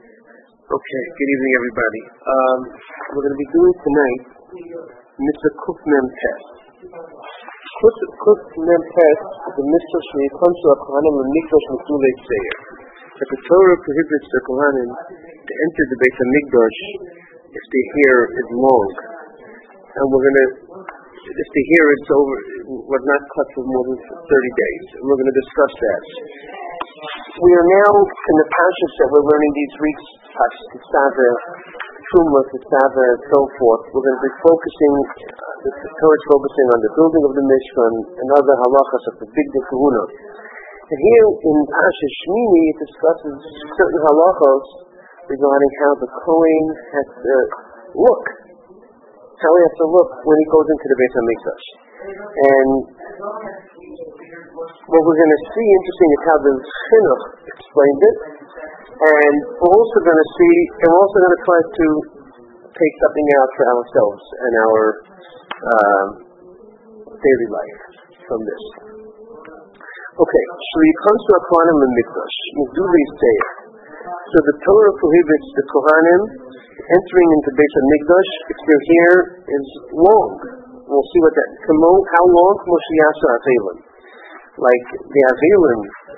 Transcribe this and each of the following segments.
Okay, good evening everybody. We're going to be doing tonight Mitzvah Kuf Mem Tes. Kuf Mem Tes is a mitzvah when it comes to a Kohanim and Mikdash Mekdulei Tzeir. That the Torah prohibits the Kohanim to enter the Beit HaMikdash if the hair is long. And if the hair is was not cut for more than 30 days. And we're going to discuss that. We are now in the parashas that we're learning these weeks, Tetzaveh, Truma, Tetzaveh, and so forth. We're going to be focusing, the Torah is focusing on the building of the Mishkan and other halachas of the Big Kahuna. And here in Parashas Shmini, it discusses certain halachas regarding how the Kohen has to look. How he has to look when he goes into the Beit HaMikdash. And what we're going to see, interesting, is how the Chinuch explained it. And we're also going to see, and we're also going to try to take something out for ourselves and our daily life from this. Okay, so he comes to a Kohanim and Mikdash. Mekdulei Tzeir. So the Torah prohibits the Kohanim entering into Beit HaMikdash if their hair is long. We'll see what that. How long? Moshe Yasha Avelim. Like the Avelim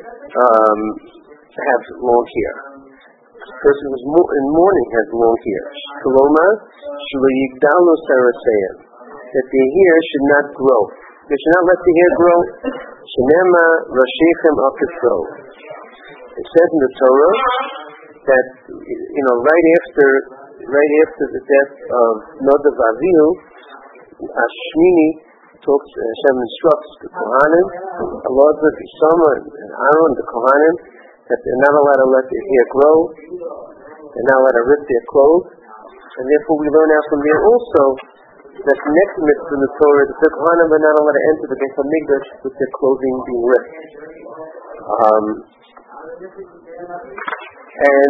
have long hair. A person who's in mourning has long hair. Koloma shelo yigdalu saraseim. That the hair should not grow. They should not let the hair grow. Shenema rasheichem akifro. It says in the Torah that right after the death of Nadav Avihu, Shmini talks. Hashem instructs the Kohanim, Elazar, Ishama, and Aaron, the Kohanim, that they're not allowed to let their hair grow. They're not allowed to rip their clothes, and therefore we learn out from there also that the next mitzvah in the Torah, that the Kohanim are not allowed to enter the Beit HaMikdash with their clothing being ripped. And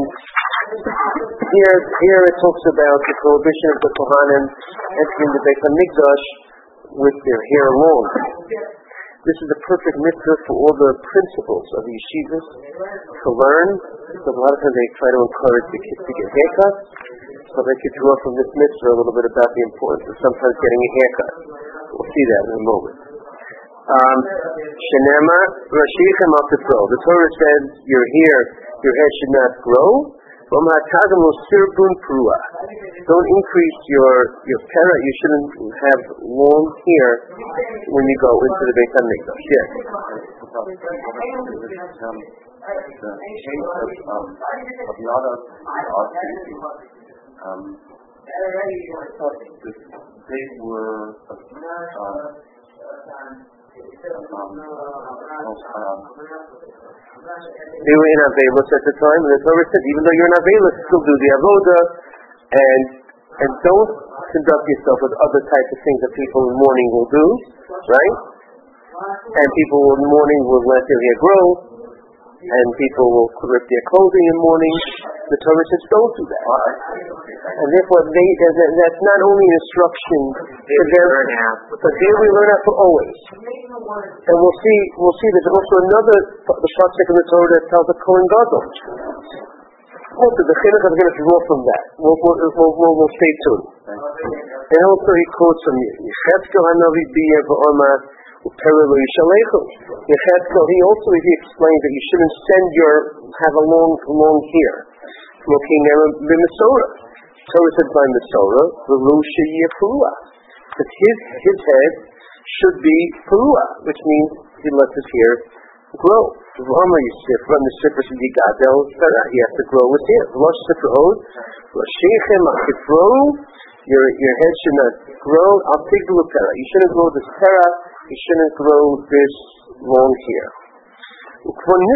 here it talks about the prohibition of the Kohanim entering the Beit HaMikdash with their hair long. This is a perfect mitzvah for all the principals of the yeshivas to learn, because a lot of times they try to encourage the kids to get haircuts, so they could draw from this mitzvah a little bit about the importance of sometimes getting a haircut. We'll see that in a moment. Shenema rasheichem akifro. The Torah says your hair should not grow. Don't increase your pera. You shouldn't have long hair when you go into the Beit HaMikdash. Yes. The case of the other they were they were in Avelos at the time, and the Torah said, even though you're in Avelos, still do the Avodah, and don't conduct yourself with other types of things that people in mourning will do, right? And people in mourning will let their hair grow, and people will rip their clothing in mourning. The Torah says, don't do that. And therefore, that's not only an instruction for them, but there we learn out for always. And we'll see there's also another pasuk in the Torah that tells the Kohen Gadol. Also, the Chinuch is going to draw from that. We'll stay tuned. And also he quotes from Yechezkel Hanavi B'Yev V'Omar U'Pereh Lo Yishalechu. Yechezkel, he explained that you shouldn't have a long hair. Looking at the Mesorah. Torah said by Mesorah, V'Lusha Yefurua. That his head should be Furua, which means he lets his hair grow. V'Amar Yisifra, Misifra Yigadel, he has to grow his hair. V'Losh Sifra Od, V'Sheichem Akifro, your head should not grow. Al-Tiglu Pera. You shouldn't grow this Pera, you shouldn't grow this long hair. We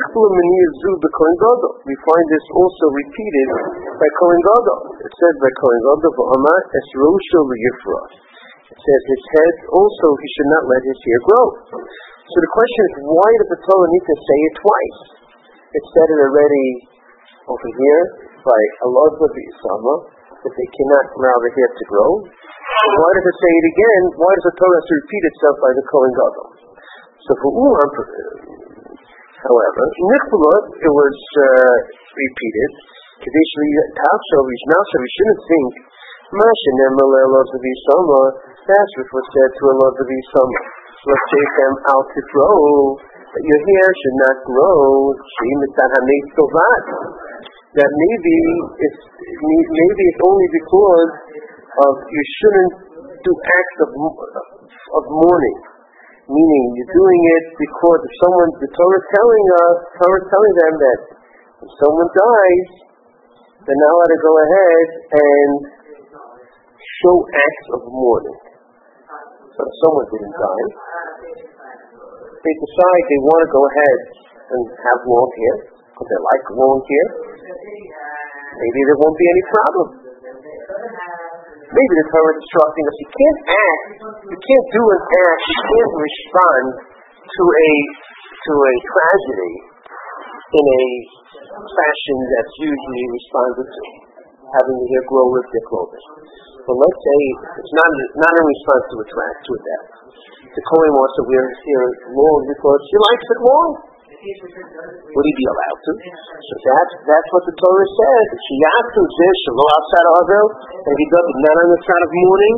find this also repeated by Kohen Gadol. It says by Kohen Gadol, V'Amar Es Rosho L'Yifra. It says his head also, he should not let his hair grow. So the question is, why did the Torah need to say it twice? It said it already over here by Elazar B'Isama that they cannot allow the hair to grow. So why does it say it again? Why does the Torah have to repeat itself by the Kohen Gadol? So for Ulam, however, Nichbulot, it was repeated we shouldn't think, that's what was said to a lot of these summer. Let's take them out to grow, that your hair should not grow. That maybe it's only because of you shouldn't do acts of mourning. Meaning you're doing it because if the Torah is telling them that if someone dies, they're not allowed to go ahead and show acts of mourning. So if someone didn't die, they decide they want to go ahead and have long hair, because they like long hair, maybe there won't be any problem. Maybe the Torah is instructing us, you can't do an act, you can't respond to a tragedy in a fashion that's usually responded to, having the hair grow with their clothing. But let's say it's not in response to a death. The Kohen wants to wear his hair long because he likes it long. Would he be allowed to? So that's what the Torah says. And if he does it not on the side of mourning,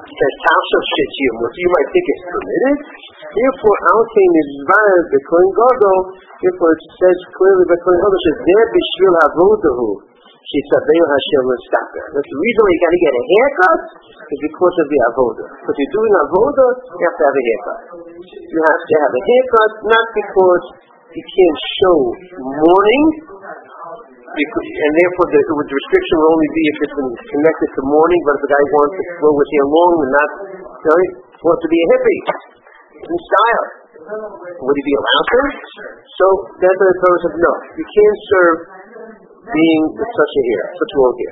you might think it's permitted. Therefore, our thing is valid. The Kohen Gadol. Therefore, it says clearly the Kohen Gadol says there b'shvil avodahu. That's the reason why you got to get a haircut is because of the avodah. If you're doing avodah, you have to have a haircut. You have to have a haircut not because you can't show mourning, and therefore the restriction will only be if it's connected to mourning. But if the guy wants to grow his hair long and not wants to be a hippie in style, would he be allowed to? So that's what the Torah says. No, you can't serve being with such a hair, such long hair.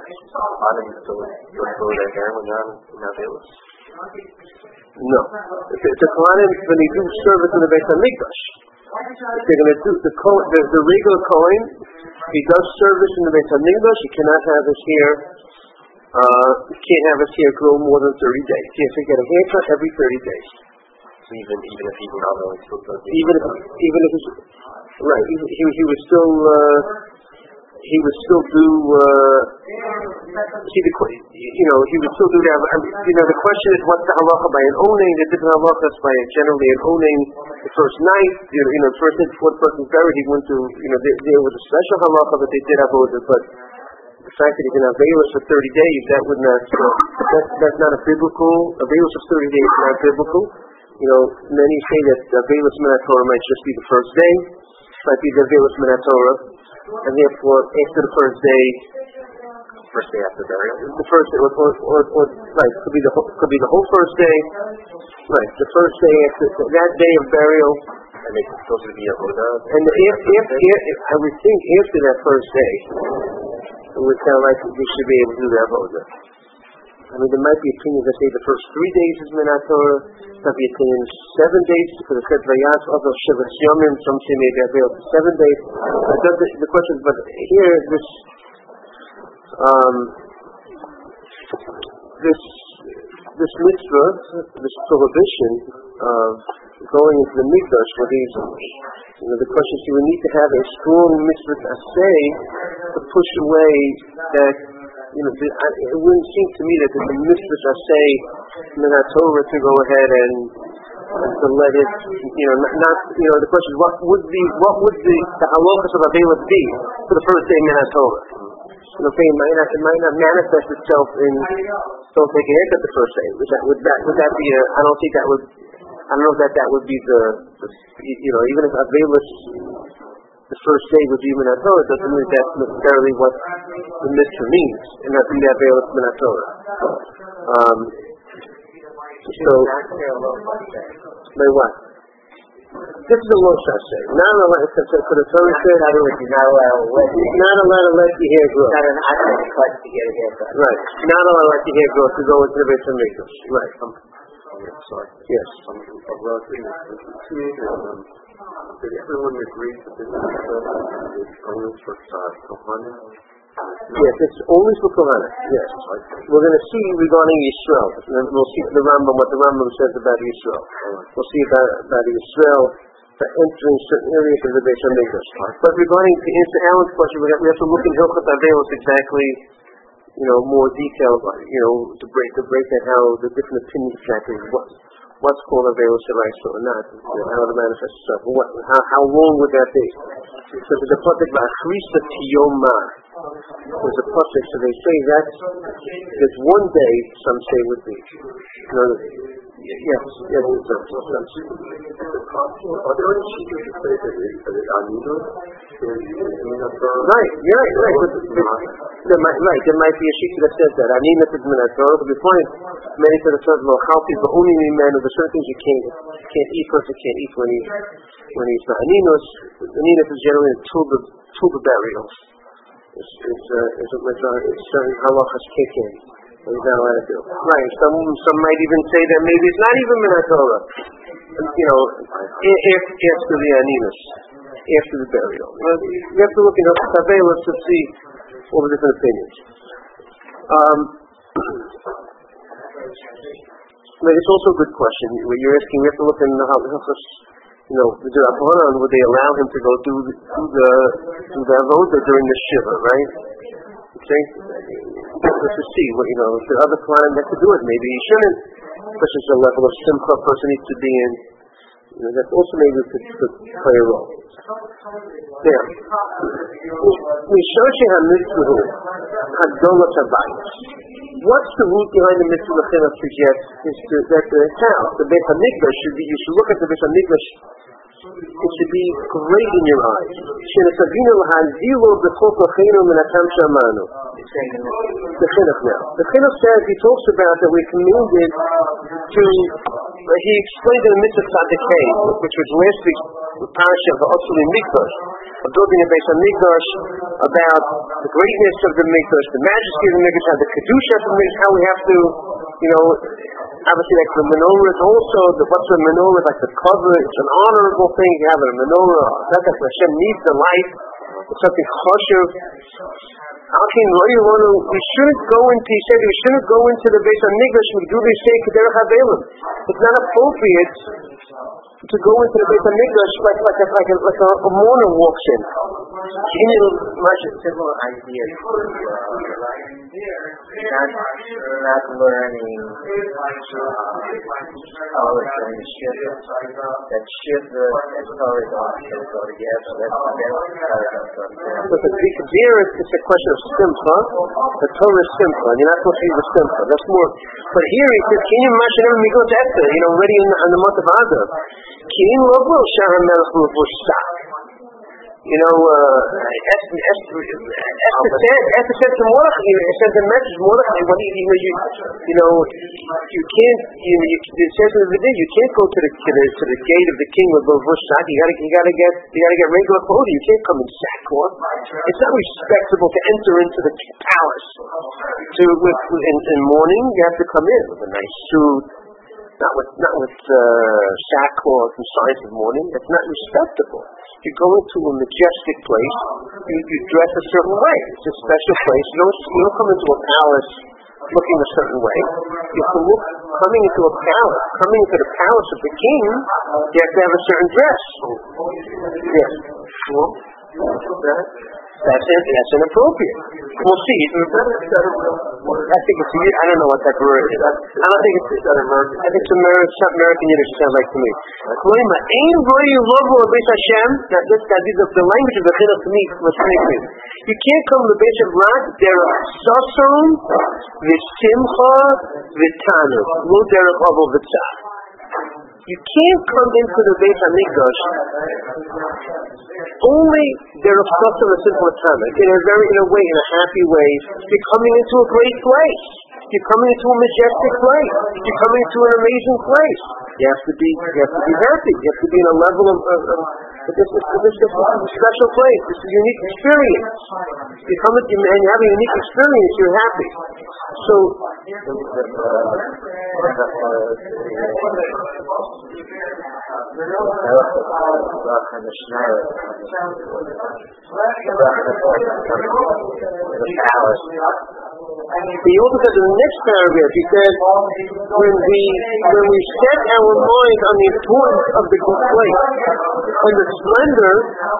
No. It's a Kohanim when they do service in the Beit HaMikdash. If they're going to do the regular Kohen, he does service in the Beit HaMikdash. He cannot have his hair. Can't have his hair grow more than 30 days. He has to get a haircut every 30 days. So even if he's not really still does it. Even if he's right, he would still. He would still do, he would still do that. The question is, what's the halacha by an owning? The different halachas by generally an owning the first night. The first night before the person's buried, he went to, there was a special halacha that they did avodah, but the fact that he can have veilus for 30 days, that would not, that's not a biblical, a veilus of 30 days is not biblical. Many say that the veilus minat Torah might just be the first day, might be the veilus minat Torah. And therefore, after the first day after burial, the first day, could be the whole first day, right? The first day after that day of burial, and it's supposed to be a avodah. And I would think after that first day, it would sound like we should be able to do the avodah. There might be opinions that say the first 3 days is Minat Torah. There might be opinions 7 days because it said Vayas Adol Shivas Yomim. Some say maybe avail for 7 days. The question is, but here this mitzvah, this prohibition of going into the mikdash for these, the question is, you would need to have a strong mitzvah aseh to push away that. It wouldn't seem to me that there's a mitzvah aseh Minat Torah to go ahead and to let it, the question is, what would the halachas of Avelis be for the first day Minat Torah? It might not manifest itself in don't take a haircut the first day. Would that be I don't know if that would be the even if Avelis the first day would be Minat Torah, it doesn't mean that's necessarily what the mitzvah means, and that's in the Avelis Minat Torah. By what? This is a low shashay. Not allowed to for the Torah says you're not allowed to let your hair grow. Not an active cut to get a haircut. Right. Not allowed to let your hair grow to go into the Beit HaMikdash. Right. Sorry. Yes. Did everyone agree that this is only for Kohanim? Yes, it's only for Kohanim. Yes. We're going to see regarding Yisrael. We'll see the Rambam, what the Rambam says about Yisrael. We'll see about Yisrael for entering certain areas of the Beis HaMikdash. But regarding to answer Alan's question, we have to look in Hilchot Avelos exactly, more detail, to break down how the different opinions exactly what's called Avelos Shalaisa or not, how to manifest itself. How long would that be? So there's a pasuk V'achrisa Tiyoma. There's a pasuk, so they say that there's one day, some say would be. Yes. Are there any secrets that say that Anidos is right. There might be a sheet that says that Anidos is Minator, but the point many to the term Chalpi Ba'uni Mimenu, there's certain things you can't eat, person can't eat when he's not. Anidos is generally a tuba burial. It's certain halachas kick in. He's not allowed to do. Right. Some might even say that maybe it's not even Minatorah. After the Aninos, after the burial. You have to look at Avelos to see all the different opinions. It's also a good question. When you're asking, we have to look in the Halachos. The Rabbanan, would they allow him to go do the avoda during the shiva, right? Okay, to see what if the other client that could do it, maybe he shouldn't. Such as the level of simcha a person needs to be in. That also maybe could play a role. Now, Mishoshi HaMitzvah Hadolat HaBayis. What's the root behind the mitzvah that suggests that the house, the Beit HaMikdash, you should look at the Beit HaMikdash. It should be great in your eyes. The Chinuch says, he talks about that we're commanded to, he explained in the mitzvah Tzadikei, which was last week's parasha of Otzli Mikdash, of building a Beis HaMikdash, about the greatness of the Mikdash, the majesty of the Mikdash, how the Kedusha of the Mikdash, how we have to, obviously like the menorah is also, what's the menorah, like the cover, it's an honorable thing, you have a menorah, that's like Hashem needs the light, it's something choshev. We shouldn't go into, he said, we shouldn't go into the Beis HaMikdash, we do this say, Kederech HaBeilim. It's not appropriate to go into the Beis HaMikdash like a mourner walks in. Similar idea to not learning Torah during Shiva. That Shiva and Torah don't go together. But there it's a question of simcha. The Torah is simcha, and you're not supposed to use the simcha. That's more. But here he says, "Can you imagine him? We go to Esther, already in the month of Adar. King Lobo Shara Melech Luvushak." Esther said to Mordechai, it says in the message, Mordechai, you can't, it says in the video, you can't go to the gate of the king with Luvushak. You gotta get regular clothing. You can't come in sackcloth. It's not respectable to enter into the palace. In mourning, you have to come in with a nice suit. Not with sackcloth and signs of mourning. That's not respectable. You go into a majestic place, you dress a certain way. It's a special place. You don't come into a palace looking a certain way. You have to look, coming into the palace of the king, you have to have a certain dress. Yes. That's inappropriate. We'll see. I think it's, I don't know what that word is. I don't think it's American. I think it's American Yiddish, sounds like to me. The language of the Chinuch to me was clear. You can't come to the Beis of Rad, derech sason, v'simcha, v'tanu, lo derech avo v'tzah. You can't come into the Beis HaMikdash only derech sason v'simcha v'tanu. In a happy way. You're coming into a great place. You're coming into a majestic place. You're coming into an amazing place. You have to be happy. You have to be in a level of this is a special place. This is a unique experience. You come and you have a unique experience. You're happy. So. The palace. He also said in the next paragraph, he said, when we set our mind on the importance of the place and the splendor,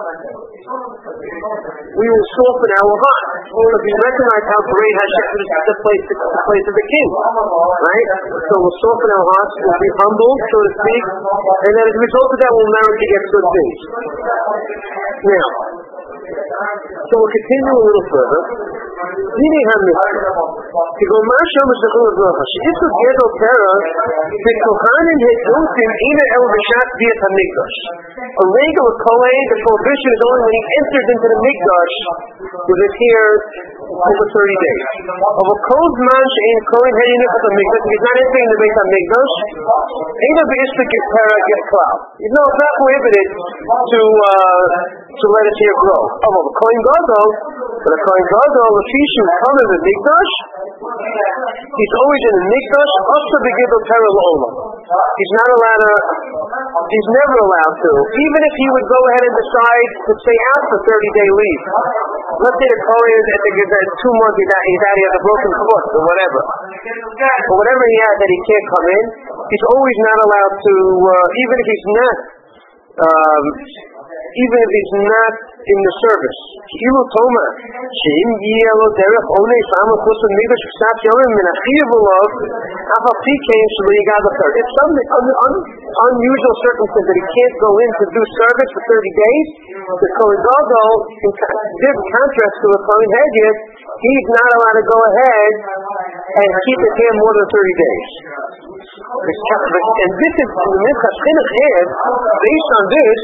we will soften our heart. Because we recognize how great Hashem is the place of the king. Right? So we'll soften our hearts, we'll be humble, so to speak, and then as a result of that we'll merit to get good things. Now, so we'll continue a little further. Meaning to go marshal Meshachul Bracha. She'is of Gedol Terah, the Kohanim Hedultim Ina El Vishat Biyat HaMikdash. A regular Kohen, the prohibition is only when he enters into the Mikdash, which is here over 30 days. Of a cold man she'in Kohen Hedinif at the Mikdash, if he's not entering the Beit HaMikdash, Ina B'Ishlik Terah get cloud. You know, it's not prohibited to let his hair grow. Of a Kohen Gadol, but a Kohen Gadol, Fishu come in the Mikdash, he's always in the Mikdash, also the Gedol Terah L'Olam. He's never allowed to, even if he would go ahead and decide to stay out for 30-day leave. Let's say the Kohen is at 2 months, he's out, he has a broken foot, or whatever. Or whatever he has that he can't come in, he's always not allowed to, even if he's not in the service. Kilu Toma, Sheim Yelo Derech Onei Sama Kusa Migash Psat Yomim Min Achiv Ulov, Afa Pikein Shli Gadafer. It's some unusual circumstance that he can't go in to do service for 30 days. The Kohen Gadol, in contrast to the Kohen Hedjit, he's not allowed to go ahead and keep his hair more than 30 days. And this is the Minchas Chinuch is based on this.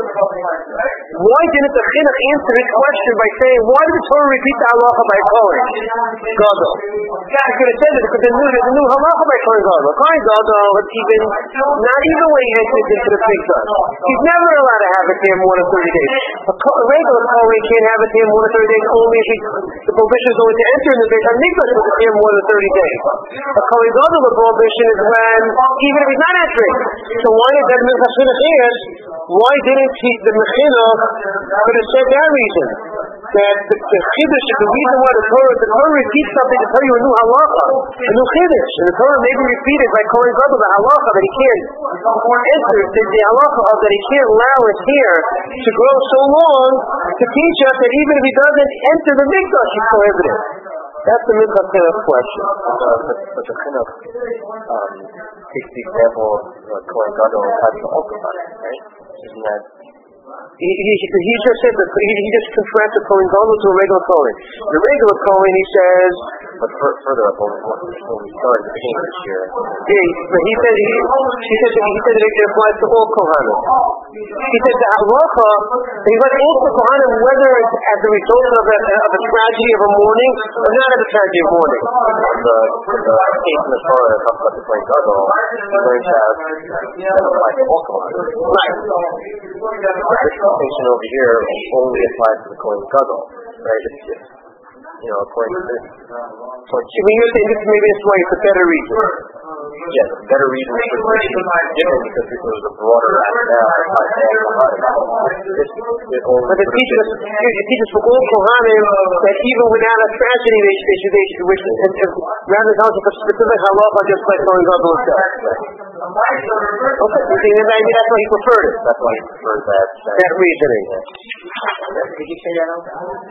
Why didn't the Chinuch answer his question by saying, why did the Torah repeat the halacha by Kohen Gadol? He could have said it because there's a new halacha by Kohen Gadol. Kohen Gadol, not even when he enters into the Mikdash, he's never allowed to have his hair more than 30 days. A regular Kohen can't have his hair more than 30 days only if the prohibition is only to enter in the Beit HaMikdash with his hair more than 30 days. A Kohen Gadol, the prohibition is when, even if he's not entering. So why did that Minchas Chinuch is? Why didn't the Mechinuch could have said that reason? That the Chiddush is the reason why the Torah repeats something to tell you a new halacha, a new Chiddush. And the Torah may be repeated by Kohen Gadol, the halacha that he can't enter, the halacha of that he can't allow his hair to grow so long to teach us that even if he doesn't enter the Mikdash, he's prohibited. That's the Minchas Chinuch question. But the Chinuch takes the example of Kohen Gadol has the Okavah, right? Isn't that? He just said that he just contrasted Kohen Gadol to a regular Kohen. The regular Kohen, he says. But further up, when we started the beginning of this year. Yeah, but he said that it applies to all Kohanim. He said the halacha, he went into Kohanim whether it's as a result of a tragedy of a mourning or not of a tragedy of mourning. The case in the Torah that talks about the Kohen Gadol, we're going to have that apply to all Kohanim. Right. This distinction over here only applies to the Kohen Gadol, right? According to this. You're saying maybe that's why it's a better reason. Yes, a better reason is different because this was a broader rationale. But it teaches for all Kohanim that even without a tragedy, they should wish rather than telling a specific halacha just like Kohen Gadol himself. Okay, maybe that's why he preferred it. That's why he preferred that reasoning. Did you say that out?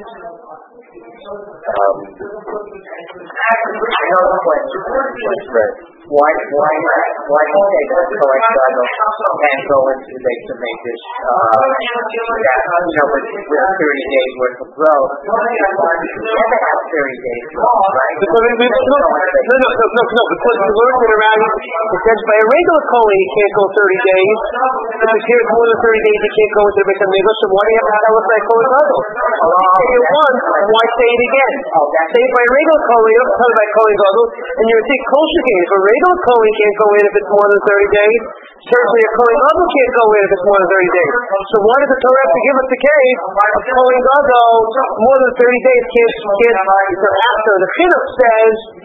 Another question. Why do you say that the Kohen Gadol can go into the base to make this, with 30 days worth of growth? You never have 30 days growth, right? Because the word that around it says by a regular Kohen he can't go 30 days. If his hair is more than 30 days, he can't go into the Beit HaMikdash. So why do you have to tell us like Kohen Gadol? Say it once, why say it again? Say it by a regular Kohen, you don't tell it by Kohen Gadol, and you would think kosher game. If a regular Kohen can't go in if it's more than 30 days, certainly a Kohen Gadol can't go in if it's more than 30 days. So why does the Torah have to give us the case of Kohen Gadol more than 30 days can't after? The Chinuch says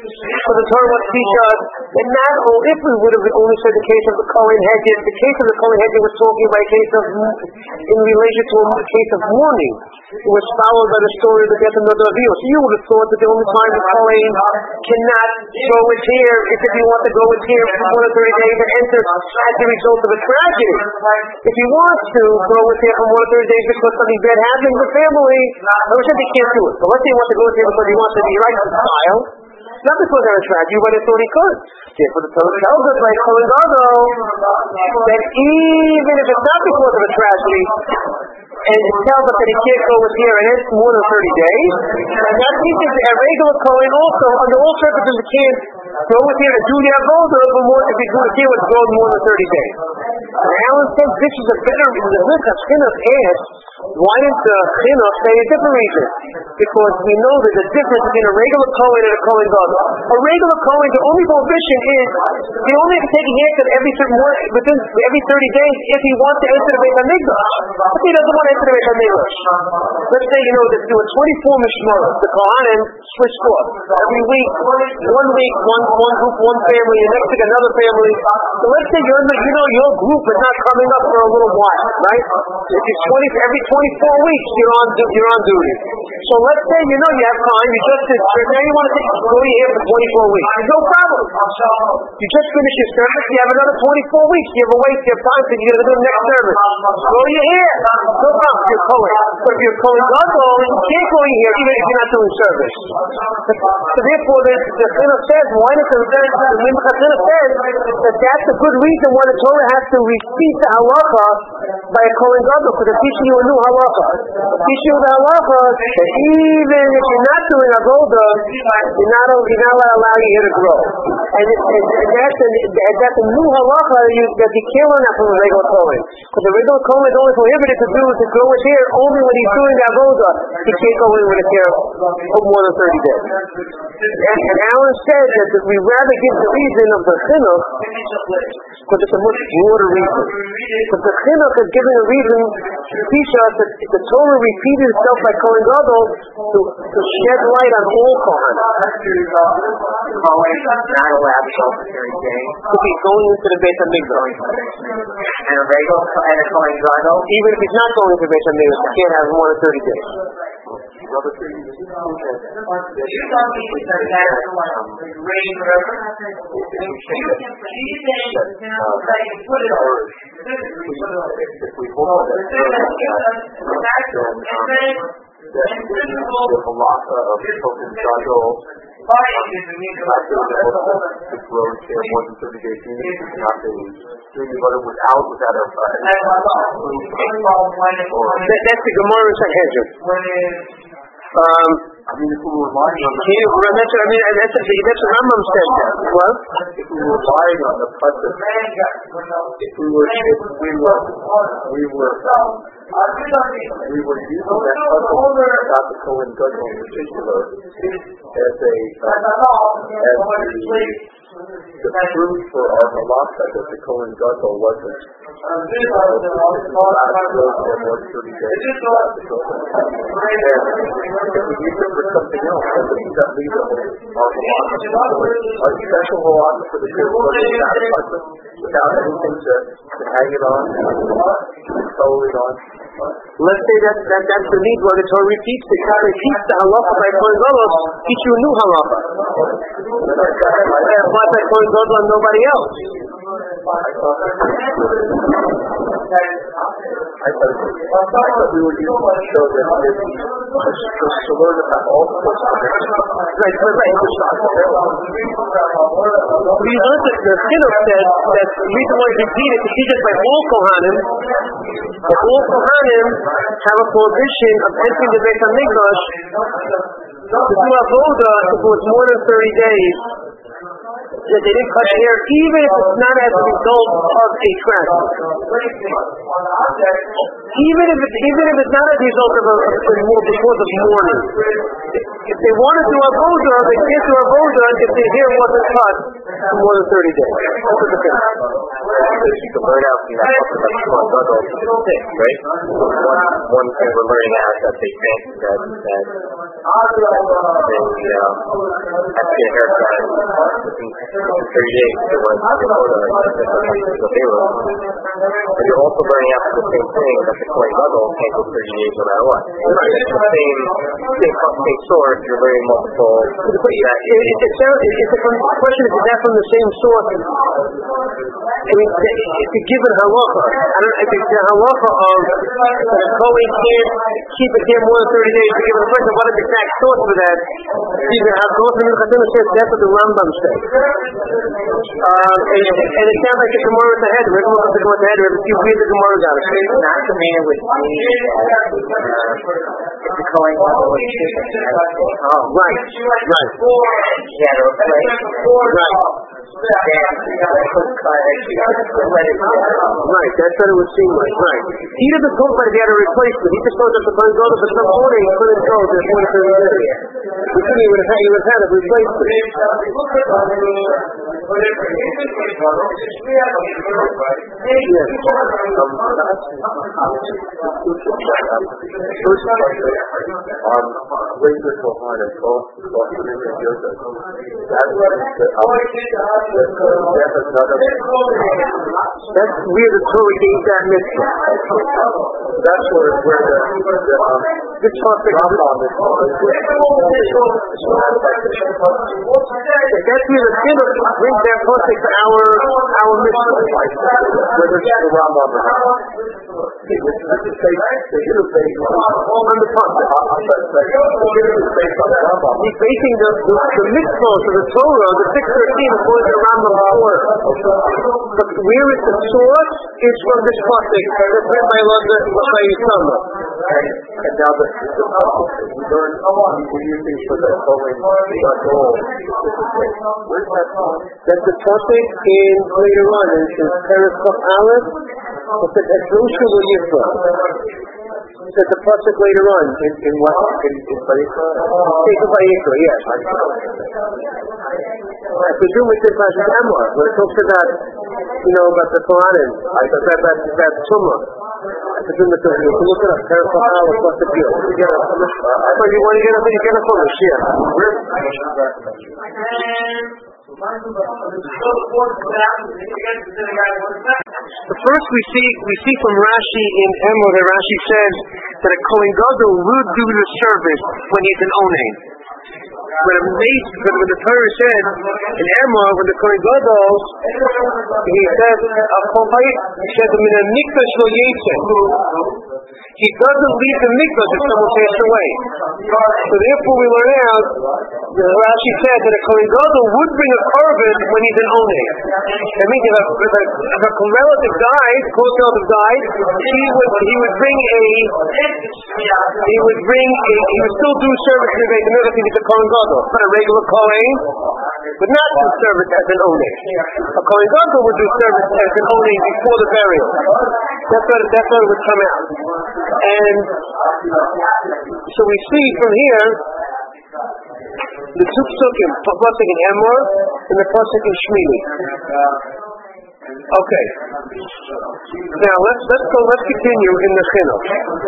So the Torah wants to teach us that not only, if we would have only said the case of the Kohen Hedges, the case of the Kohen Hedges was talking about a case of, in relation to a case of mourning. It was followed by the story of the death of Nadav. So you would have thought that the only time the Kohen cannot grow his hair is if he wants to grow his hair for more than 30 days and enter as a result of a tragedy. If he wants to grow his hair for more than 30 days because something bad happened in the family, I wish they can't do it. But let's say he wants to grow his hair because he wants to be right to the style. Not because they're a tragedy, but they thought he could. Therefore, the Torah tells us by Kohen Gadol that even if it's not because of a tragedy, and it tells us that he can't grow his hair and it's more than 30 days, and that teaches a regular Kohen also, under all circumstances, he can't grow his hair and do the avodah, but more if his hair was grown more than 30 days. And Alan says this is a better reason. The Chinuch asked, why didn't the Chinuch say a different reason? Because we know there's a difference between a regular Kohen and a Kohen Gadol. A regular Kohen, the only prohibition is he only has to take a haircut within every 30 days if he wants to enter the Beit HaMikdash. If he doesn't want to enter the Beit HaMikdash. Let's say, that there were 24 Mishmaros. The Kohanim switched off. Every week, one group, one family, and next week another family. So let's say your group is not coming up for a little while, right? If it's every 24 weeks you're on duty. So let's say you have time, you just now you want to go here for 24 weeks. There's no problem. You just finish your service, you have another 24 weeks, you have a waste of time, so you're going to do the next service. Go to your hair. No problem, you're Kohen. But if you're Kohen Gadol, you can't go in here even if you're not doing service. So therefore the Chinuch says, why does the Chinuch says that that's a good reason why the Torah has to repeat the halacha by a Kohen Gadol, because they're teaching you a new halacha. Teaching you the halacha that even if you're not doing avodah, you're not allowed to allow your hair to grow. And that's a new halacha that you can't learn that from a regular Kohen. Because the regular Kohen is only prohibited to grow his hair only when he's doing the avodah. He can't go in with his hair for more than 30 days. And Alan said that we rather give the reason of the Chinuch because it's a much broader reason. But the Chinuch is giving a reason to teach us that the Torah repeated itself by Kohen Gadol to shed light on all Kohen. Kohen is not allowed to go for 30 days. If he's going into the Beit HaMikdash. And a regular Kohen Gadol? Even if he's not going to the Beit HaMikdash, he can't have more than 30 days. That's the Gemara in Sanhedrin. If we were relying on that's what Rambam said. What? If we were relying on the pasuk, if we were using that pasuk about the Kohen Gadol in particular as the proof for our halacha that the Kohen Gadol wasn't allowed to go for more than 30 days. If we use it for something else, then that leaves our halacha. Our special halacha for the Kohen Gadol without anything to hang it on, sew it on. Let's say that's the need where the Torah repeats the Torah repeats the halacha by Kohen Gadol, teach you a new halacha. Apply by Kohen Gadol and nobody else. I thought we were using to show that to learn about all the course connections. Right. We learned that the Chinuch said that the reason why it's repeated to teach us by all Kohanim, that all Kohanim have a prohibition of entering the Beit HaMikdash to do avodah if it was more than 30 days. That they didn't cut hair even if it's not as a result of a tragedy. Even if it's not as a result of because of mourning. If they want to do avodah, they can't do avodah if their hair wasn't cut for more than 30 days. That's what the thing is. You can learn out from that right? One thing we're learning out is that they think that after a haircut within 30 days they want to go to available. And you're also learning out the same thing that the Kohen Gadol can't go 30 days no matter what. It's the same source, you're learning multiple. It's a question, is that from the same source? I mean, it's a given halacha. It's a halacha of that a Kohen can't keep it here more than 30 days to give it a person. What is the exact source for that? You can have both of them. That's what the Rambam says. And it sounds like it's a Gemara with the head. We're going to look at the Gemara with the head. We have a few read the Gemara down. Not the man with the Kohen Gadol was Right. Right, that's what it would seem like. Right. He doesn't talk about if he had a replacement. He just knows that the Kohen Gadol for some morning he couldn't go to 20 days. He would have had a replacement. That's where the Torah gave that mitzvah. That's where the topic That's where the Chiddush brings that topic to our mitzvah. whether it's the Rambam or not. On the topic. He's basing the mitzvahs of the Torah, the 613, according to the Rambam Torah. But where is the source? It's from this topic that's read by Yisama. And now we learn we use things for the following goal. That's the topic in later on in Peres Kaf Aleph. It's a Drusha Yifra. That's the topic later on In what? In Vayikra? Vayikra, yes. I presume it's in Pashas Emor, when it talks about, about the Kohanim, about Tumah. I presume it's look it up, Peres Kaf Aleph, what's the deal? But you want to get up and you get up on the Shia. First we see from Rashi in Emor that Rashi says that a Kohen Gadol would do the service when he's an Onen. When the Torah said in Emor, when the Kohen Gadol, he says, he doesn't leave the mikvah if someone passed away. So therefore we learn out, Rashi said that a Kohen Gadol would bring a korban when he's an Onen. That means if a relative died, close relative died, he would still do service in the Beit HaMikdash if he's a Kohen Gadol. But a regular Kohen would not do service as an Onen. A Kohen Gadol would do service as an Onen before the burial. That's what it would come out. And so we see from here the two psukim, the pasuk in Emor and the pasuk in Shmini. Okay. Now let's continue in the Chinuch.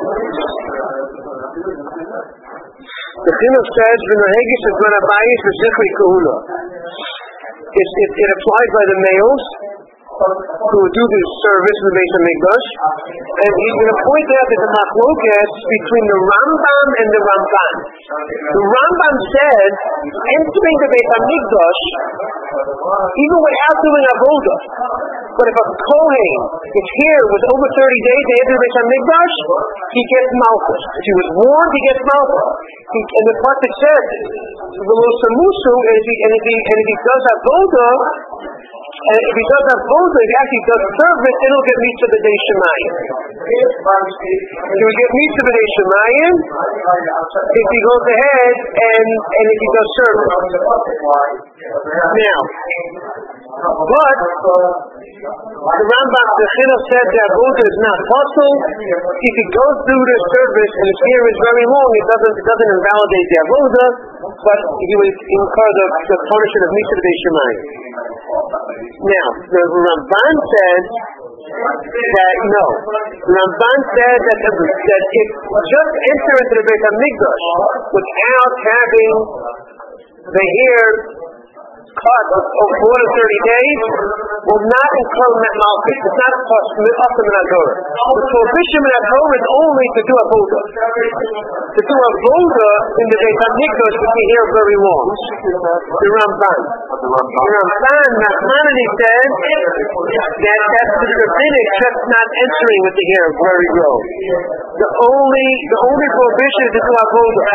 The Chinuch says, "V'nohegish es ben habayis v'zichri kahuna." It applies by the males who do this service in the Beit HaMikdash, and he's going to point out that the machlokas between the Rambam and the Ramban. The Rambam said, entering the Beit HaMikdash, even without doing avoda, but if a Kohen is here with over 30 days to enter the Beit HaMikdash, he gets malchus. If he was warned, he gets malchus. And the pasuk said, "V'lo samusu," and if he does avoda, if he does avoda, if he actually does service, then he'll get mitzvah b'dei shemayim. He will get mitzvah b'dei shemayim if he goes ahead and if he does service. Now, but the Rambam, the Chinuch said that avoda is not possible. If he goes through the service and his hair is very long, it doesn't invalidate the avoda. but he would incur the punishment of Mitzvah B'Dei Shemayim. Now, the Ramban said that no. Ramban said that if just enter into the Beit HaMikdash without having the hair cut of more than 30 days will not incur malchus. It's not a cost of Minadora. The prohibition of Minadora is only to do a Avoda. To do a Avoda in the Beit HaMikdash with the hair very long. The Ramban. Nachmanides said that that's the rabbinic just not entering with the hair very low. The only prohibition is to do a Avoda.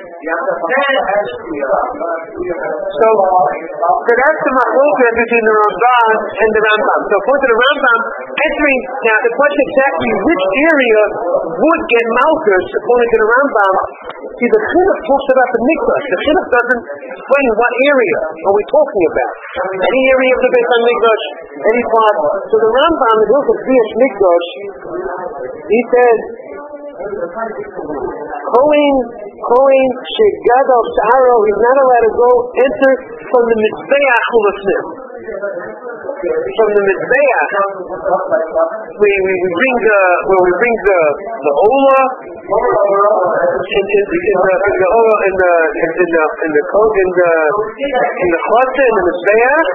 So that's the machloket between the Ramban and the Rambam. So according to the Rambam, entering, now the question exactly which area would get malchus, according to the Rambam, see the Chinuch talks about the Mikdash. The Chinuch doesn't explain what area are we talking about. Any area of the Beit HaMikdash, any part. So the Rambam, in the Kriyas Mikdash, he said, Kohen Shegadol Sha'aro, he's not allowed to go enter from the Mizbeach Ulafnim. From the Mizbeach, we bring the Ola in the Chotzer, in the Mizbeach.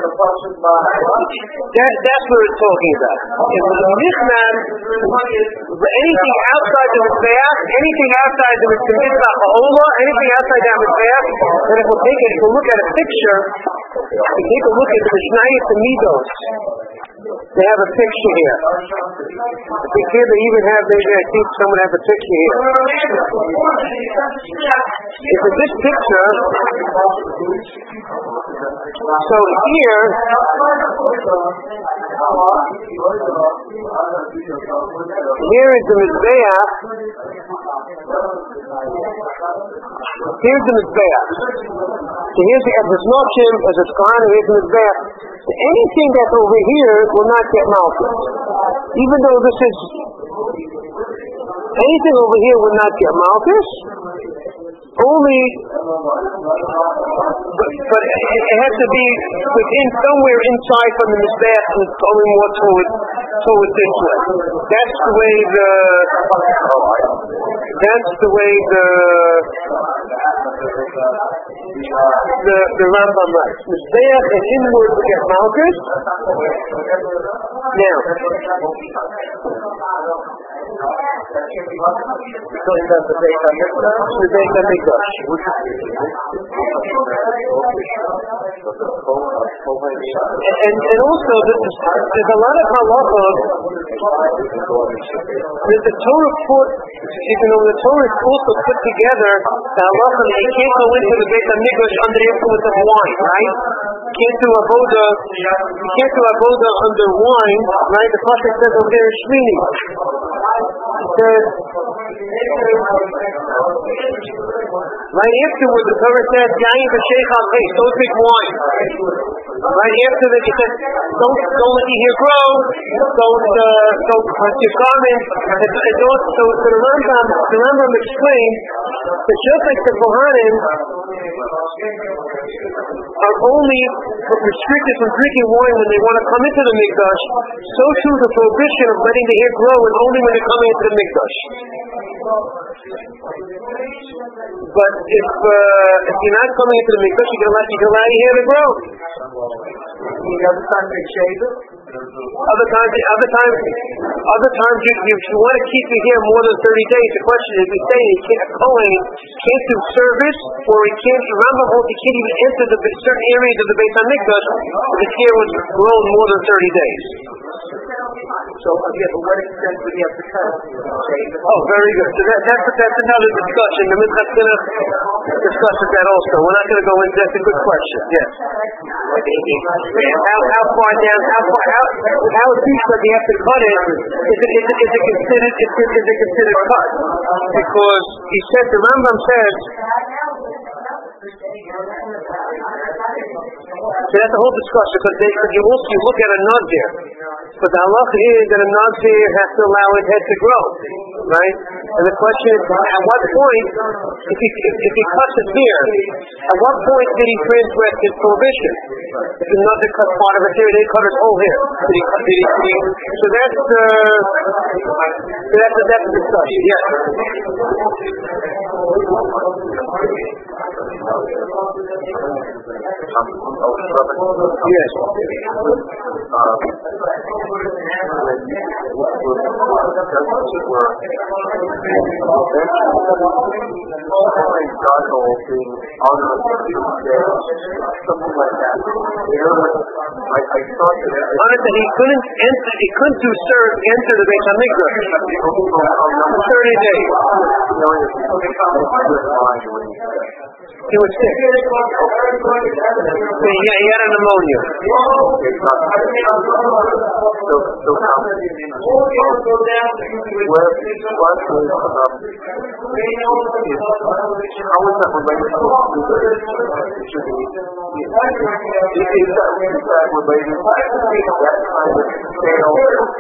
That's what we're talking about. In the Nichnan, anything outside the Mizbeach, anything outside the Mizbeach Ola, anything outside the Mizbeach, and if we'll look at a picture, if we take a look at the Mishnayos and Midos, they have a picture here. I think here they even have, maybe I think someone has a picture here. It's a good picture. So here is the Mizbeach. Here's the Mizbeach. So here's the Ephesnochim, as it's gone, here's the Mizbeach. Anything that's over here will not get malchus. Even though this is, anything over here will not get malchus, only, but it has to be within, somewhere inside from the Mizbeach, and it's only more toward this way. That's the way the Rambam writes. Mizbeach and inward will get malchus. Now, talking about the Beit HaMikdash? The Beit HaMikdash. And also, there's a lot of halachot that the Torah put, even though the Torah is also put together, the halacha that you can't go into the Beit HaMikdash under the influence of wine, right? You can't do avoda under wine, right? The pasuk says over there is shmini. Says, right afterwards, the Torah says, "Yain v'sheich al-pei," don't drink wine. Right after that, it says, "Don't let your hair grow. Don't cut your garments." So the Rambam explained that just like the Kohanim are only restricted from drinking wine when they want to come into the Mikdash, so too the prohibition of letting the hair grow is only when they're coming into the Mikdash. But if you're not coming into the Mikdash, you can allow your hair to grow. Other times they shave it? Other times, if you want to keep your hair more than 30 days, the question is, we say a Kohen can't do service, or he can't, Rambam holds he can't even enter the certain areas of the Beit HaMikdash if his hair was grown more than 30 days. So, again, to what extent would he have to cut? Oh, very good. So that's another discussion. The Mitzvah Chinuch discusses that also. We're not going to go into that. That's a good question. Yes. How far down? How deep does he have to cut it? Is it considered cut? Because he said, the Rambam says, So that's the whole discussion, because you look at a nazir, but the halacha is that a nazir has to allow his head to grow, right? And the question is, at what point, if he cuts his beard, at what point did he transgress his prohibition? If the nazir cuts part of his hair, they cut his whole hair. So that's the discussion. Yes. Yes. Something like that. I thought that he couldn't do serve enter the Beit HaMikdash for 30 days. He was sick. Yeah, he had a pneumonia. How is that related to is that related to that kind of scale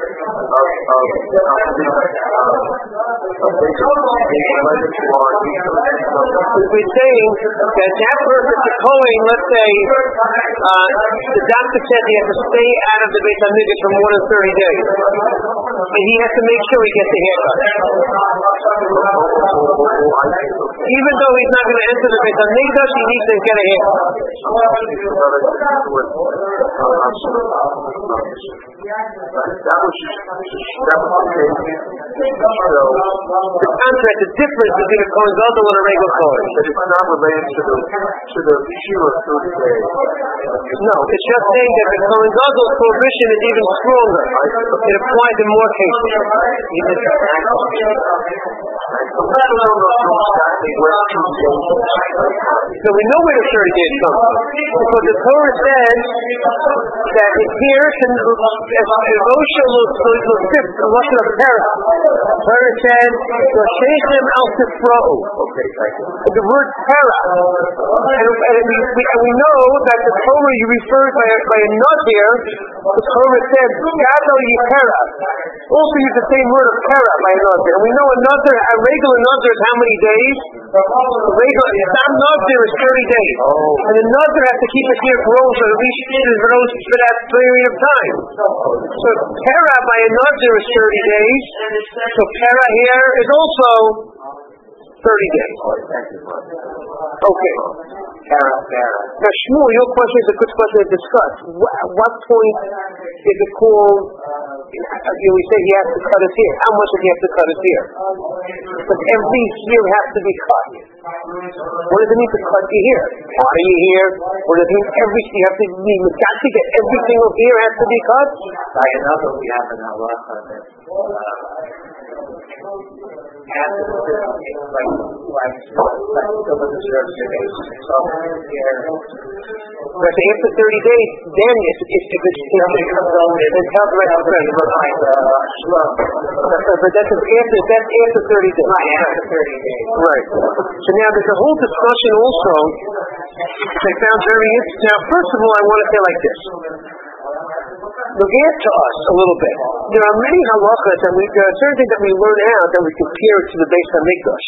we're saying that person is Kohen, let's say, the doctor said he has to stay out of the Beit HaMikdash for more than 30 days. And he has to make sure he gets a haircut. Even though he's not going to enter the Beit HaMikdash, he needs to get a haircut. The contract, the difference between a Kohen Gadol and a regular Kohen. It's not related to the issue of 30 days. No, it's just saying that the Kohen Gadol's prohibition is even stronger. It applies in more cases. So we know where the 30 days come from. Because the Torah says that his hair can Moshe looks of Terah. The Torah says Yosheichem al Tifra'u. The word Terah. And we know that the Torah you referred by a nazir, the Torah says Gadol Yiterah. Also use the same word of Terah by a nazir. And we know a regular nazir is how many days? Some nazir is 30 days. And the nazir has to keep his hair growing so at least it grows for that period of time. So Terah by a nazir is 30 days. So Terah here is also 30 days. Okay. Now Shmuel, your question is a good question to discuss. At what point is it called, we say he has to cut his hair. How much does he have to cut his hair? But every hair has to be cut. What does it mean to cut your hair? Part of your hair? Or does it mean you have to get every single hair has to be cut? By another, we have an halacha that after the 30 days, like the reserves your age. So but after 30 days, then if it's but that's after 30 days. Right, after 30 days. Right. So now there's a whole discussion also which I found very interesting. Now, first of all, I want to say like this. Look to us a little bit. There are many halachas, and there are certain things that we learn out that we compare it to the Beis HaMikdash.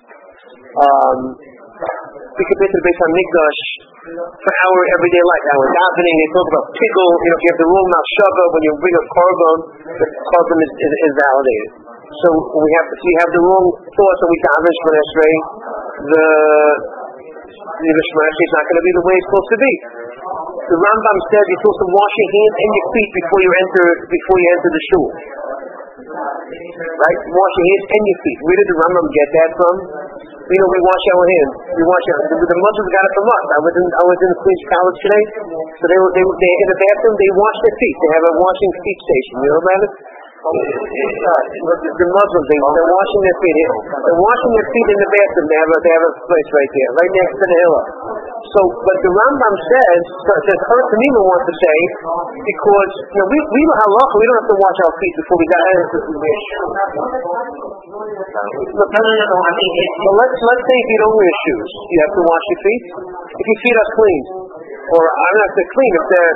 We compare it to the Beis HaMikdash for our everyday life. Our davening, they talk about pickle. If you have the wrong machshava, when you bring a korban, the korban is validated. So we have the wrong thoughts, and we daven Shemona Esrei. The Shemona Esrei is not going to be the way it's supposed to be. The Rambam said you're supposed to wash your hands and your feet before you enter the shul. Right? Wash your hands and your feet. Where did the Rambam get that from? We wash our hands. The Muslims got it from us. I was in Queens College today, so they in the bathroom they wash their feet. They have a washing feet station. You know about it? The Muslims, they're washing their feet. They're washing their feet in the bathroom. They have a place right there, right next to the hillah. So, but the Rambam says Tanima wants to say, because we don't have halacha, we don't have to wash our feet before we got into the wish. So let's say if you don't wear shoes, you have to wash your feet. If your feet are clean, or I'm not saying clean, if they're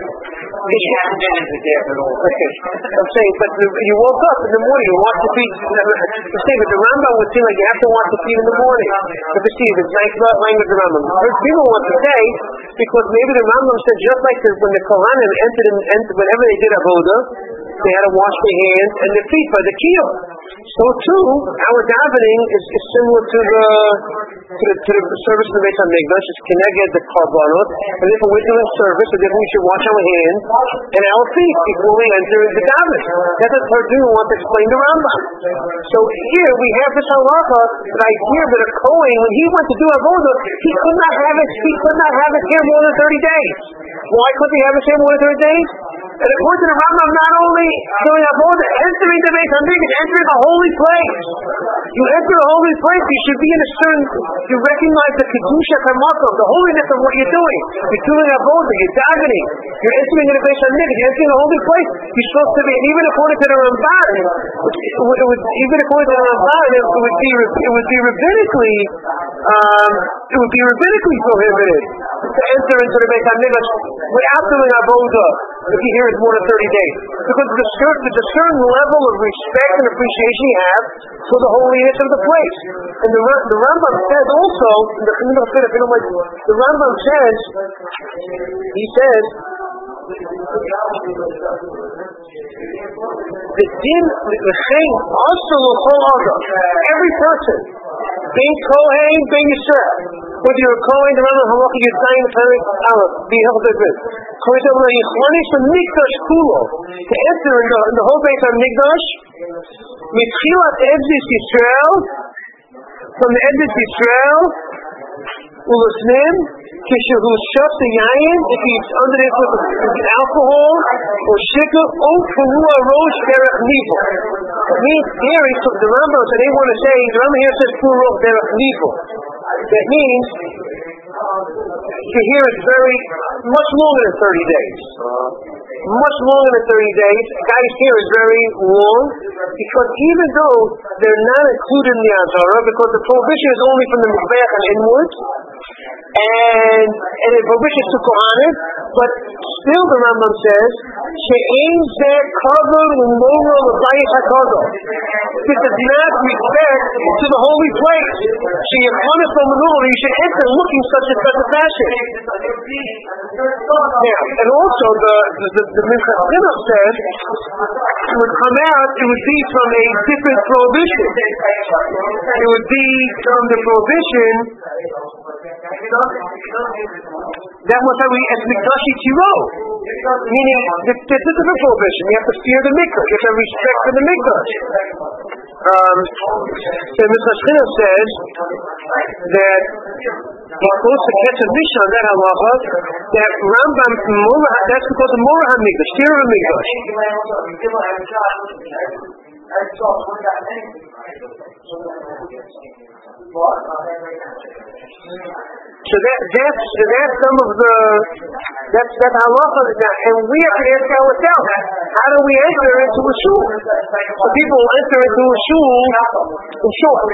okay. I'm saying, but you woke up in the morning, you wash your feet. I'm saying, but the Rambam would seem like you have to wash your feet in the morning. But the nice language the Rambam. People want to say, because maybe the Rambam said just like when the Kohanim entered whenever they did avoda, they had to wash their hands and their feet by the kiyah. So too, our davening is similar to the service of the Beit HaMikdash. It's connected the korbanot, and if we're doing service, so therefore we should wash our hands and our feet before we enter the davening. That's what Purdue wants to explain the Rambam. So here we have this halacha that I hear that a Kohen, when he went to do avoda, he could not have his hair more than 30 days. Why couldn't he have his hair more than 30 days? And according to the Rambam, not only doing avoda, entering the Beit HaMikdash, entering the holy place. You enter the holy place, you should be in a certain, you recognize the kedusha kamakom, the holiness of what you're doing. You're doing avoda, you're davening, you're entering the Beit HaMikdash, you're entering the holy place. You're supposed to be, and even according to the Ramban, it would be rabbinically prohibited to enter into the Beit HaMikdash without doing avoda if you hear it more than 30 days. Because there's a certain level of respect and appreciation you have for the holiness of the place. And the Rambam says also, the Rambam says, he says, the din, the chain, also every person, being Kohen, being Yisrael, whether you're a Kohen, the Rambam Halacha Yudzayin Perek Aleph, be held at this. Kohen Tavla Yichonish Mikdash Kulo, to enter in the whole Beit HaMikdash, Mitchilat Edis Yisrael, from the Edis Yisrael, Ulusnim, Kishahu Shut the Yayin, if he's under it with alcohol, or Shikah, O Purua Rosh Derech Nivo. It means here, the Rambam, so they want to say, the Rambam here says Purua Derech Nivo. That means to hear is very much longer than 30 days. Much longer than 30 days. A guy's hair is very long because even though they're not included in the Azara, because the prohibition is only from the Mizbeach and inwards, and the prohibition is to Kohanim, but still the Rambam says, She'ein zeh kavod u'moro l'bayis hakadol. This is not respect to the holy place. She'yechonis l'menul, you should enter looking such a fashion. Yeah, and also the Minchas Chinuch says, it would come out, it would be from a different prohibition. It would be from the prohibition that was how we as Mikdashi Tiro. Meaning, this is a prohibition. You have to fear the Mikdash. You have to have respect for the Mikdash. So Minchas Chinuch says that he quotes the Ketzer Mishnah on that halacha that Rambam, that's because of Morah HaMikdash, fear of Mikdash. So that's some of the that's halacha, and we have to ask ourselves, how do we enter into a shul? So people enter into a shul in short.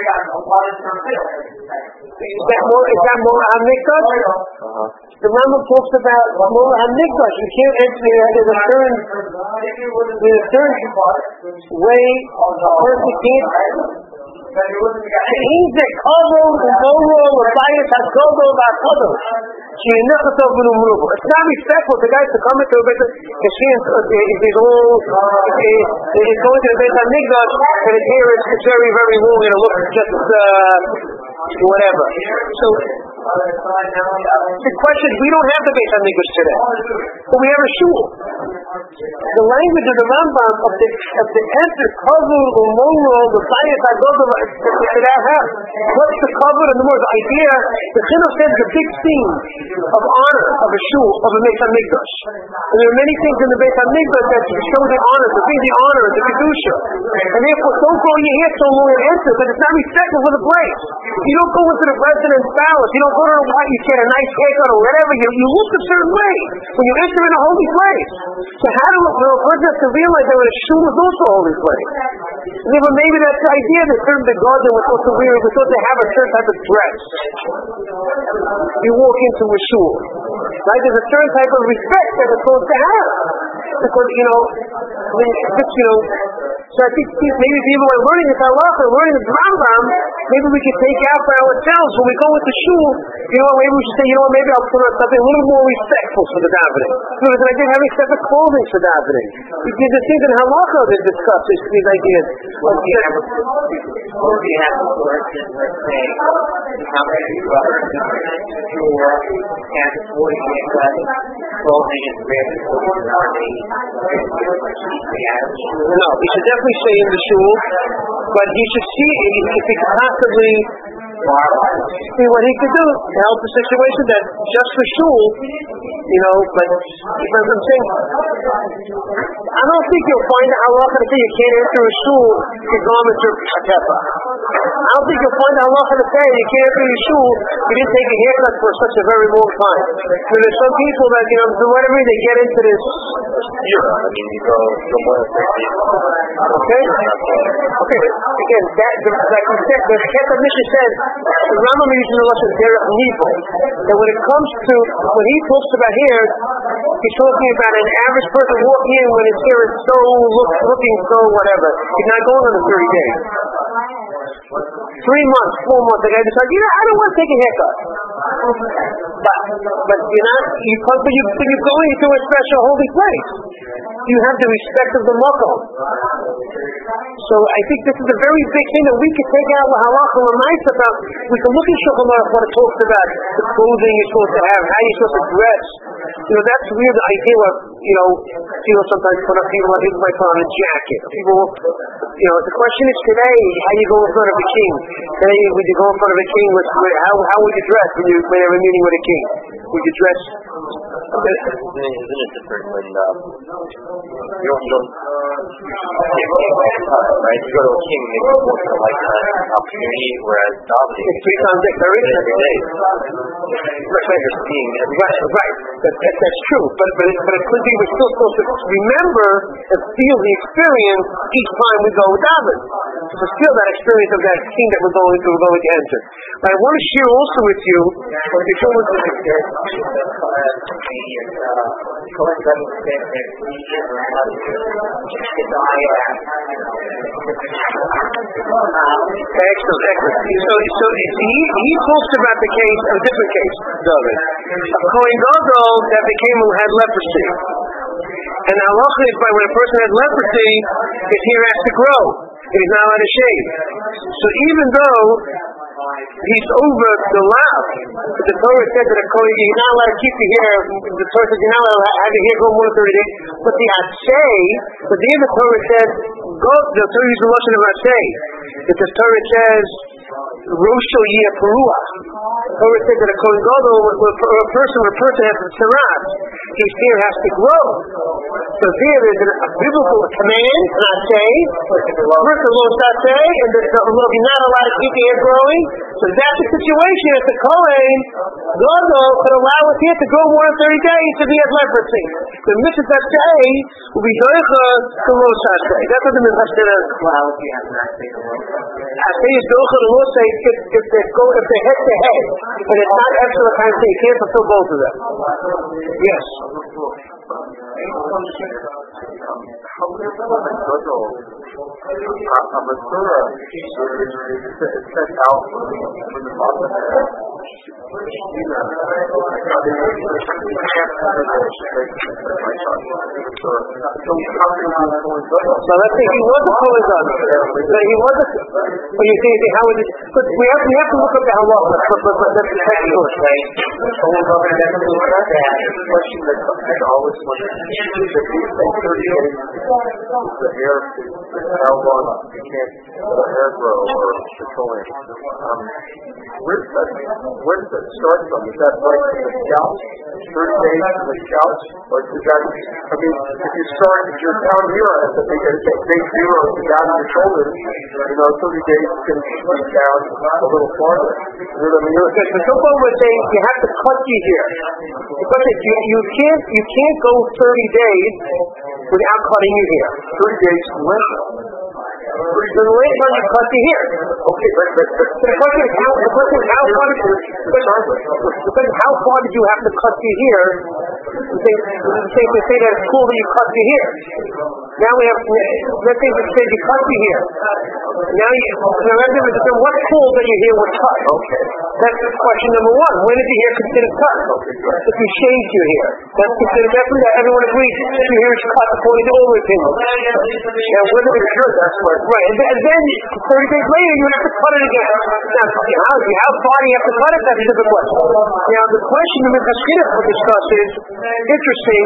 Is that Morah HaMikdash? The Rambam talks about Morah HaMikdash. You can't enter there. There's a certain way a person can't. He's a kavod u'moro l'bayis hagadol v'hakodosh. It's not respectful to guys to come into a Beit HaMikdash. He's going to the Beit HaMikdash, and his hair is very, very long, and it looks just whatever. So the question is, we don't have the Beit HaMikdash today, but we have a shul. The language of the Rambam of the answer kavod u'moro l'bayis hagadol. What's the cover and the more the idea? The Chinuch says the big theme of honor of a shul, of a Beit HaMikdash. And there are many things in the Beit HaMikdash that show the honor, to bring the honor, the kedusha. And therefore, don't grow your hair so long and enter, because it's not respectful for the place. You don't go into the president's palace. You go to you get a nice haircut or whatever, you look a certain way when you enter in a holy place. So how do a person has to realize that a shul is also a holy place? But maybe that's the idea that certain begotten we're supposed to wear, we're supposed to have a certain type of dress. You walk into a shul, right? There's a certain type of respect that we're supposed to have. Because, so I think maybe people are learning this halacha, learning the Rambam, maybe we could take out for ourselves when we go into shul, maybe we should say, maybe I'll put on something a little more respectful for the davening. Because I didn't have any separate clothing for davening. Because the things in halacha that discuss these ideas. What do you have to let's say, how many and 40 clothing is very No, he should definitely stay in the shul, but he should see if he can possibly see what he could do to help the situation that just for shul, but as I'm saying, I don't think you'll find a halacha to say you can't enter a shul if your garments are kefa. I don't think you'll find a halacha to say you can't enter a shul if you didn't take a haircut for such a very long time. There's some people that, for whatever reason, they get into this. Okay? Again, like we said, the Keter Mishnah says, the Rambam uses the lesson derech nivo, that when it comes to, when he talks about hair, he's talking about an average person walking in when his hair is so looking so whatever. He's not going on the 30 days. 3 months, 4 months, the guy decides, I don't want to take a haircut. But you're not, you're going into a special holy place. You have the respect of the makom. So I think this is a very big thing that we can take out with halacha l'maisa about. We can look at Shulchan Aruch what it talks about, the clothing you're supposed to have, how you're supposed to dress. That's weird. The idea of, people sometimes put up, people might put on a jacket. People, the question is today, how you go in front of a king? Today, when you go in front of a king, how would you dress when you have a meeting with a king? Would you dress? Isn't it different when you don't right? You go to a king, maybe once in a lifetime opportunity, whereas davening it's 3 times every day. Right. That's true. But it could be we're still supposed to remember and feel the experience each time we go daven. To feel that experience of that king that we're going to enter. But I want to share also with you. Excellent. So he talks about the case, a different case, David. A Kohen Gadol that had leprosy. And the halacha is when a person has leprosy, his hair has to grow. He's not allowed to shave. So even though he's over the law, the Torah said that a Kohen, you're not allowed to keep your hair, the Torah says you're not allowed to have your hair grow more than 30 days, but the Atzei, but the Torah said, the Torah uses the Lashon of Atzei, that the Torah says, Rosho Yeh Peruah. The Torah said that a Kohen Gadol, a person has a tzarat, his hair has to grow. So here there's a biblical command, not say, first the law not say, and the law you're not allowed to keep your hair growing. So that's the situation if the Kohen Gadol could allow his hair to grow more than 30 days to be at leprosy. The mitzvah that say will be doicha to lo say. That's what the mitzvah says. Well, if you have not say the law. I say it's doicha to lo say if they're head to head, and it's not excellent kind of thing. You can't fulfill both of them. Yes. How can a Gadol, a Masurah, set out for the Bible? So let's say he was a Kohen Gadol. He was a. When you say how is it? But we have to look up the halacha. But that's the second course, right? Kohen Gadol definitely said that. The question that always was the hair, how long you can't let the hair grow or control it. Where does that start from? Is that like the scalp? 30 days from the scalp? out? Or is that, I mean, if you're down here at day zero, down on your shoulders, 30 days can be down a little farther. You know what I mean? The Chokbah was saying you have to cut you here. Because you can't go 30 days without cutting you here. 30 days when? So the last time you cut you here. Okay, but the question is how far did you have to cut you here? To say that it's cool that you cut you here. Now we have, let's say you cut you here. Now let's say what's cool that your hair was cut? Okay. That's question number one. When is your hair considered cut? If you shaved your hair. That's considered, everyone agrees your hair is cut according to all opinions. Now whether it's sure that's right. And then 30 days later you have to cut it again. Now how far do you have to cut it? That's a different question. Now the question the Mechaschidim will discuss is interesting.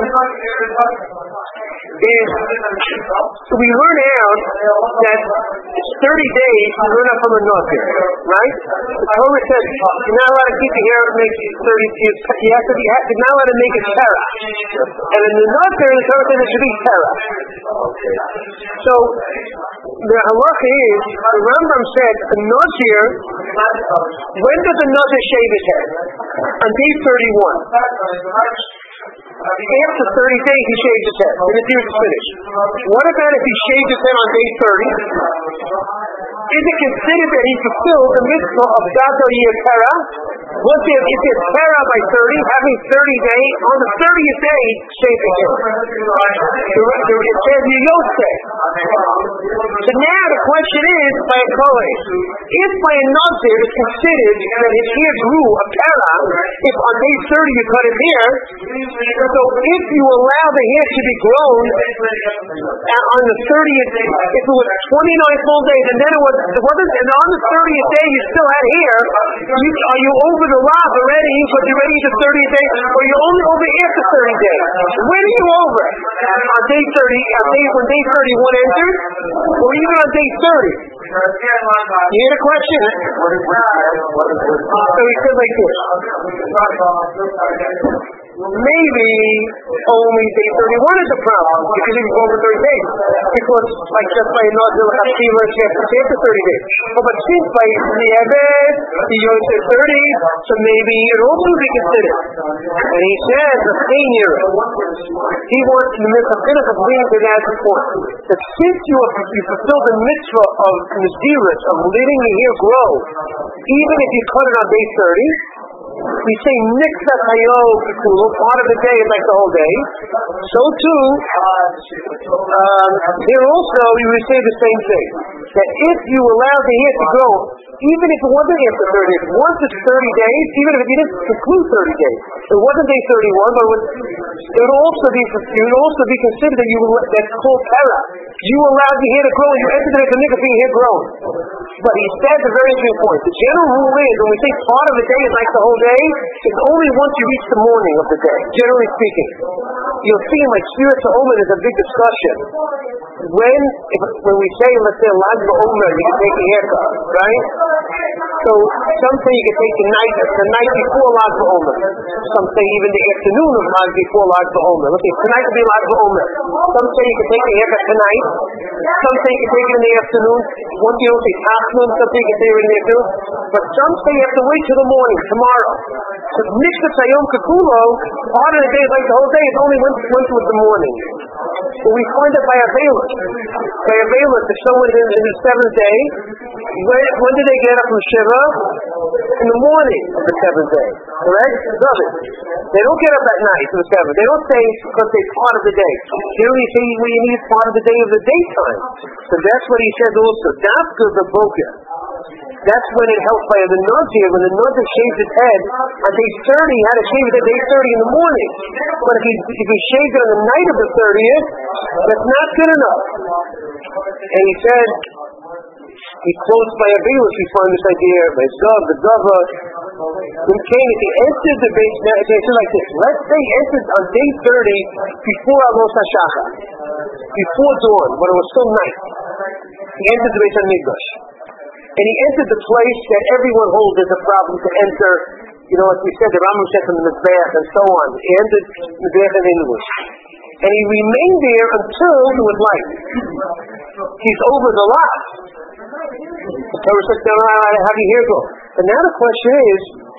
We learn out that it's 30 days to learn out from a Nazir, right? The Torah says you're not allowed to keep your hair make 30 years. You're not allowed to make it terah. And in the Nazir, the Torah says it should be terah. So the halacha is, the Rambam said, a Nazir, when does a Nazir shave his head? On day 31. After 30 days, he shaves his head, and the year is finished. What about if he shaves his head on day 30? Is it considered that he fulfilled the mitzvah of Gadol Yetera? If it's Tera by 30, having 30 days, on the 30th day, shave his head. It says Yosef. So now the question is, by a Kohen, if by a Nazir it's considered that his hair grew a Tera, if on day 30 you cut his hair, so if you allow the hair to be grown on the 30th, if it was 29 full days, and then and on the 30th day you still had hair, are you over the law already? Because you're ready to 30th day, or you're only over after 30 days? When are you over? On day 30, when day 31 enters, or even on day 30? You hear the question? So he said like this. Maybe only day 31 is the problem, because you go over 30 days. Because, like just by Nazir Hashima, she has to stay after 30 days. But since by Niyavet, he goes to 30, so maybe it also be considered. And he says, the senior, he wants the Mechaschidim of being the as important. That since you fulfill the mitzvah of Naziris, of letting the hair grow, even if you cut it on day 30, we say Nikzat Hayom Kikulu, part of the day is like the whole day. So too, here also we would say the same thing. That if you allow the hair to grow, even if it wasn't after 30 days, once it's 30 days, even if you didn't conclude 30 days, it wasn't day 31, but it would also be considered that's called Tera. You allowed the hair to grow, and you entered it as a nigga being hair grown. But he says a very interesting point. The general rule is, when we say part of the day is like the whole day, it's only once you reach the morning of the day, generally speaking. You'll see in like spiritual omen is a big discussion. When we say, let's say, Lag BaOmer, you can take a haircut, right? So some say you can take the night before Lag BaOmer. Some say even the afternoon of Lag before Lag BaOmer. Let's say tonight will be Lag BaOmer. Some say you can take a haircut tonight. Some say you can take it in the afternoon. One day you'll say afternoon, some say you can take it in the afternoon. But some say you have to wait till the morning, tomorrow. So Nikzat Hayom Kikulo, part of the day, like the whole day, is only once with the morning. But we find it by Avelis. By Avelis, if someone is in the seventh day, when do they get up from Shiva? In the morning of the seventh day. Correct? They don't get up at night for the seventh. They don't say because they're part of the day. They only say you need part of the day of the daytime. So that's what he said also. Dafka the Boker. That's when it helped by the Nazir. When the Nazir shaved his head on day 30, he had to shave it at day 30 in the morning. But if he shaved it on the night of the 30th, that's not good enough. And he said, he quotes by Abilus, we find this idea, by Zav, the Zava, when came, if he entered the base, now it's like this. Let's say he entered on day 30 before Amos HaShachar, before dawn, when it was still night. He entered the Beit HaMikdash. And he entered the place that everyone holds as a problem to enter As we said, the Rambam said from the Mizbeach and so on. He ended Mizbeach in English. And he remained there until it was light. He's over the lot. The Torah says, how do you hear go? And now the question is,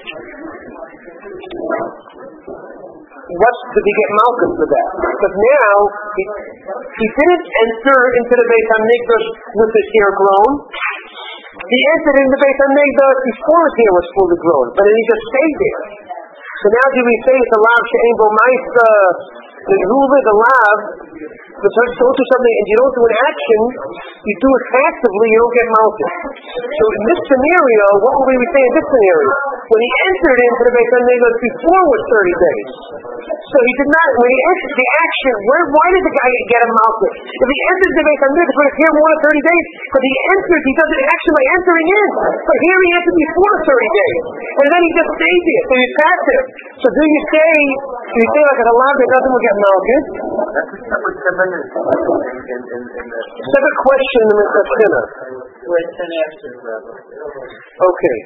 did he get Malchus for that? Because now, he didn't enter into the Beit HaMikdash with his hair grown. He entered in the Beit HaMikdash before his hair was fully grown. But then he just stayed there. So now do we say it's a lav she'ein bo ma'isa, the ruler, the lav, the church don't do something and you don't do an action, you do it passively, you don't get Malchus. So in this scenario, what would we say in this scenario? When he entered into the Beit HaMikdash before was 30 days. So he did not, when he entered the action, why did the guy get a Malchus? If he entered the Beit HaMikdash when it's here more than 30 days, because he does an action by entering in. But here he entered before 30 days. And then he just stayed there, so he's passive. So do you say like a lav that doesn't get Malchus? Second question in the Tefillah. Okay.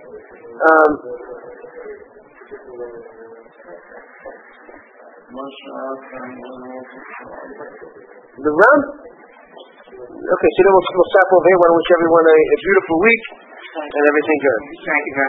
The round. Okay, so then we'll stop over here. I want to wish everyone a beautiful week and everything good. Thank you very much.